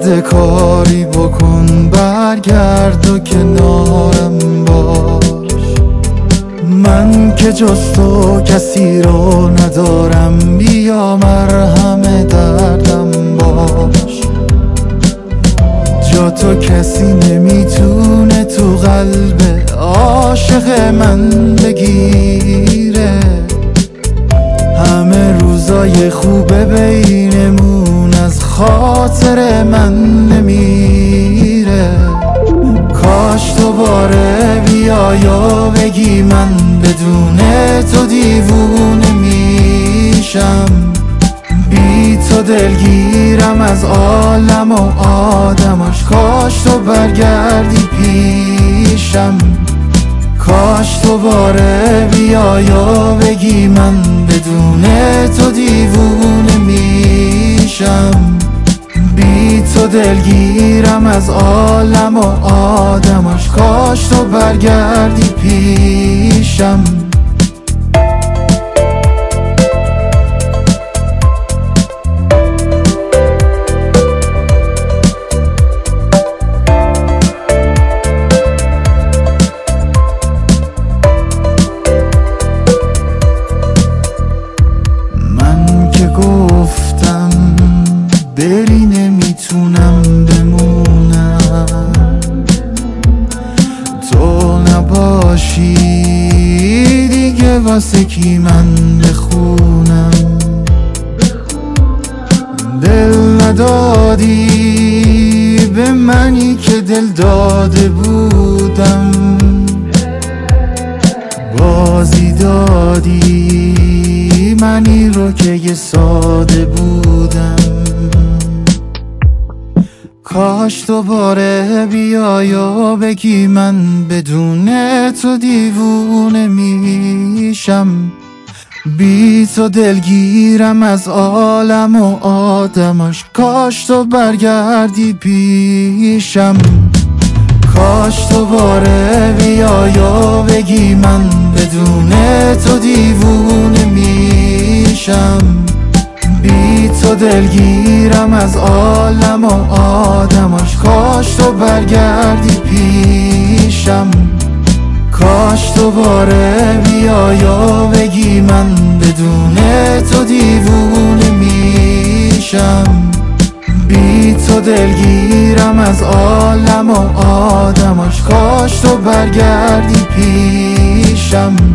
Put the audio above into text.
اومده کاری بکن، برگرد و کنارم باش. من که جز تو کسی رو ندارم، بیا مرهم دردم باش. جا تو کسی نمیتونه تو قلب عاشق من بگیره. همه روزای خوبه بینمون از خاطر من نمیره. کاش دوباره بیای و بگی من بدون تو دیوونه میشم. بی تو دلگیرم از عالم و آدماش. کاش تو برگردی پیشم. کاش دوباره بیای و بگی من بدون تو دیوونه میشم. بی تو دلگیرم از عالم و آدماش. کاش تو برگردی پیشم. گفتم بری نمیتونم بمونم، تو نباشی دیگه واسه کی من بخونم. دل ندادی به منی که دل داده بودم، بازی دادی منی رو که یه ساده بودم. کاش دوباره بیای و بگی من بدون تو دیوونه میشم. بی تو دلگیرم از عالم و آدماش. کاش تو برگردی پیشم. کاش دوباره بیای و بگی من بدون تو دیوونه میشم. بی تو دلگیرم از عالم و آدماش. کاش تو برگردی پیشم. کاش دوباره بیای و بگی من بدون تو دیوونه میشم. بی تو دلگیرم از عالم و آدماش. کاش تو برگردی پیشم.